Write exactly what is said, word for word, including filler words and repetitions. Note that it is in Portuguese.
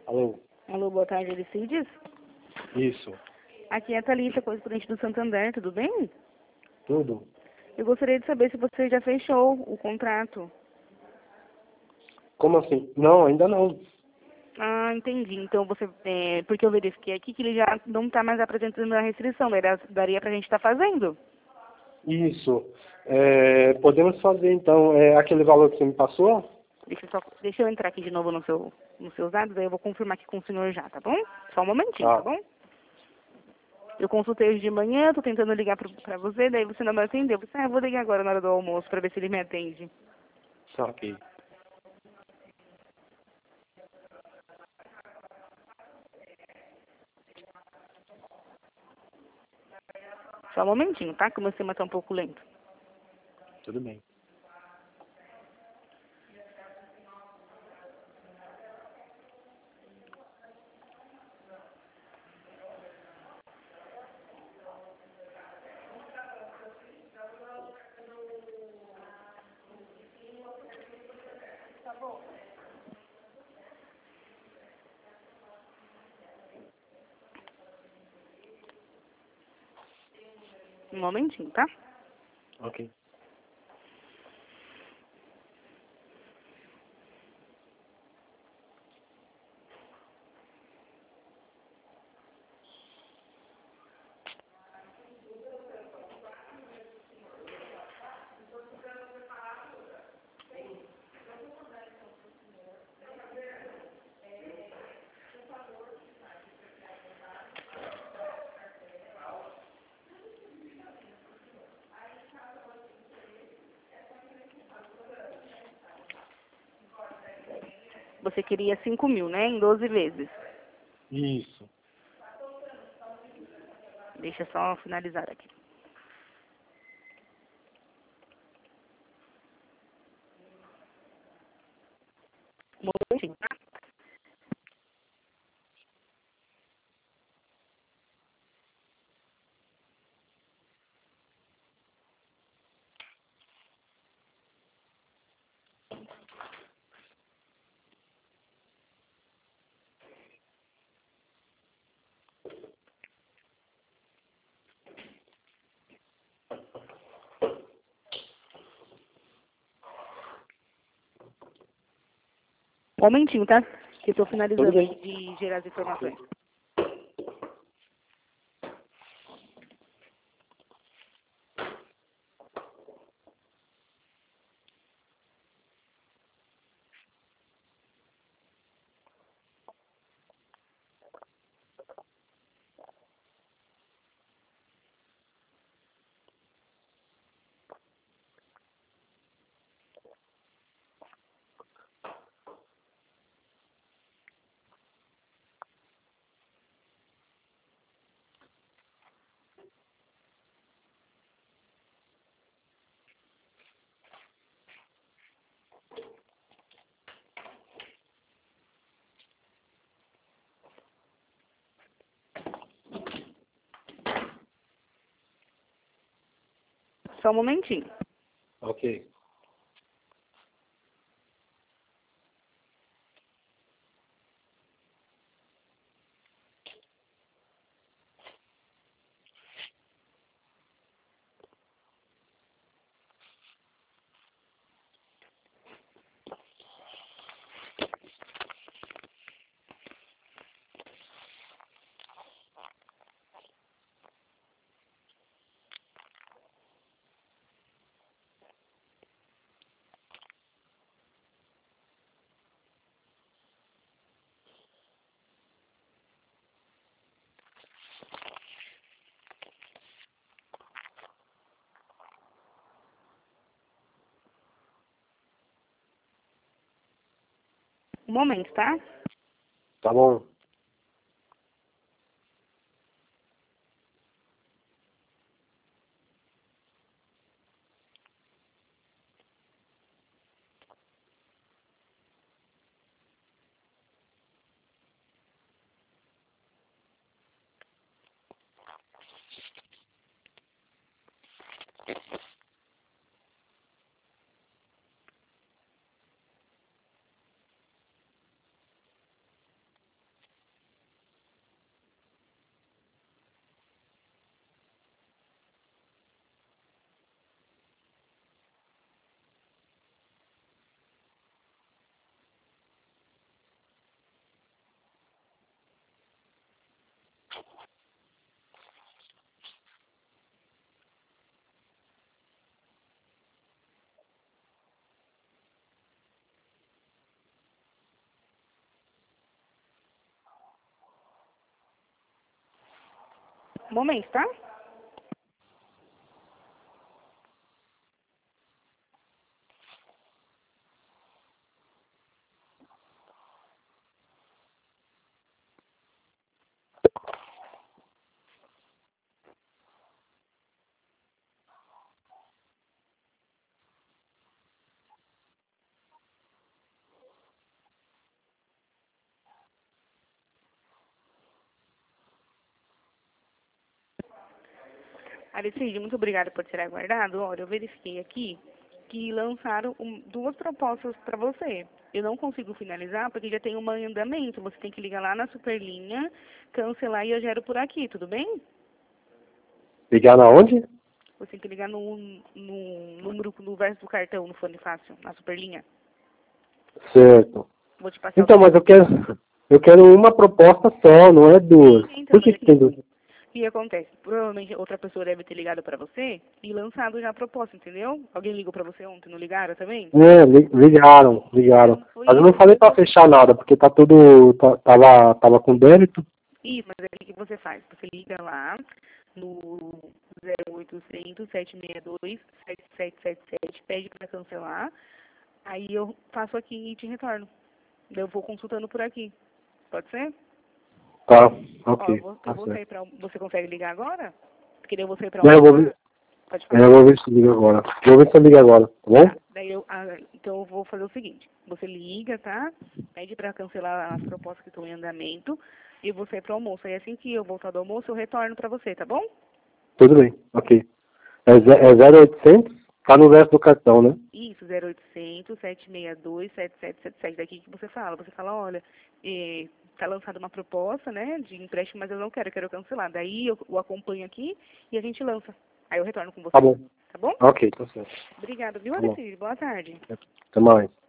Alô? Alô, boa tarde, Elicides. Isso. Aqui é a Thalita, correspondente do Santander, tudo bem? Tudo? Eu gostaria de saber se você já fechou o contrato. Como assim? Não, ainda não. Ah, entendi. Então você, é, porque eu verifiquei aqui que ele já não está mais apresentando a restrição, era, daria pra gente estar fazendo. Isso. É, podemos fazer então é, aquele valor que você me passou? Deixa eu, só, deixa eu entrar aqui de novo no seu, nos seus dados, aí eu vou confirmar aqui com o senhor já, tá bom? Só um momentinho, tá Tá. bom? Eu consultei hoje de manhã, tô tentando ligar pro, pra você, daí você não me atendeu. Eu falei, ah, eu vou ligar agora na hora do almoço pra ver se ele me atende. Saquei. Só um momentinho, tá? Que o meu sistema tá um pouco lento. Tudo bem. Um momentinho, tá? Ok. Você queria cinco mil, né? Em doze vezes. Isso. Deixa eu só finalizar aqui. Um momentinho, tá? Um momentinho, tá? Que eu tô Tudo finalizando bem. aqui de gerar as informações. Só um momentinho. Ok. Um momento, tá? Tá bom. Um momento, tá? Aricide, muito obrigada por ter aguardado. Olha, eu verifiquei aqui que lançaram um, duas propostas para você. Eu não consigo finalizar porque já tem uma em andamento. Você tem que ligar lá na Superlinha, cancelar e eu gero por aqui, tudo bem? Ligar na onde? Você tem que ligar no, no número no verso do cartão, no fone fácil, na Superlinha. Certo. Vou te passar Então, o... mas eu quero, eu quero uma proposta só, não é duas. Sim, então, Por que mas que aqui, tem duas? o que acontece? Provavelmente outra pessoa deve ter ligado para você e lançado já a proposta, entendeu? Alguém ligou para você ontem, não ligaram também? É, li- ligaram, ligaram. Então, foi Mas eu não isso. falei pra fechar nada, porque tá tudo, tá, tava, tava com débito. Isso, mas aí o que você faz? Você liga lá no zero oitocentos, sete seis dois, sete sete sete sete, pede para cancelar, aí eu faço aqui e te retorno. Eu vou consultando por aqui. Pode ser? Tá, Ó, eu ok, vou, eu tá vou certo. sair pra... Você consegue ligar agora? Porque daí eu vou sair pra É, eu vou ver, almoçar. Pode é, falar. eu vou ver se liga agora. Vou ver se eu ligo agora, tá bom? Tá. Daí eu, ah, então eu vou fazer o seguinte. Você liga, tá? Pede pra cancelar as propostas que estão em andamento e eu vou sair pro almoço. Aí assim que eu voltar do almoço, eu retorno pra você, tá bom? Tudo bem, ok. É, ze- é zero oitocentos, tá no verso do cartão, né? Isso, zero oitocentos, sete seis dois, sete sete sete sete. Daqui que você fala. Você fala, olha, eh, tá lançada uma proposta, né, de empréstimo, mas eu não quero, eu quero cancelar. Daí eu o acompanho aqui e a gente lança. Aí eu retorno com Tá você. bom. Tá bom? Ok, tá certo. Obrigada, viu, Tá bom. Aracide? Boa tarde. Até mais.